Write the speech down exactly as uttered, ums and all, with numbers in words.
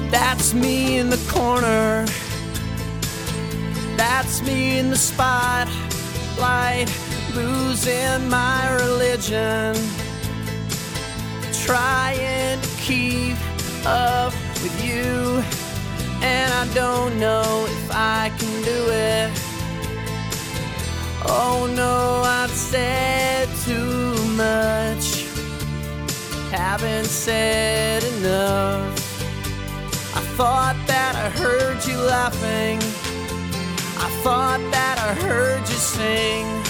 That's me in the corner. That's me in the spotlight, losing my religion, trying to keep up with you, and I don't know if I can do it. Oh no, I've said too much, haven't said enough. I thought that I heard you laughing, I thought that I heard you sing.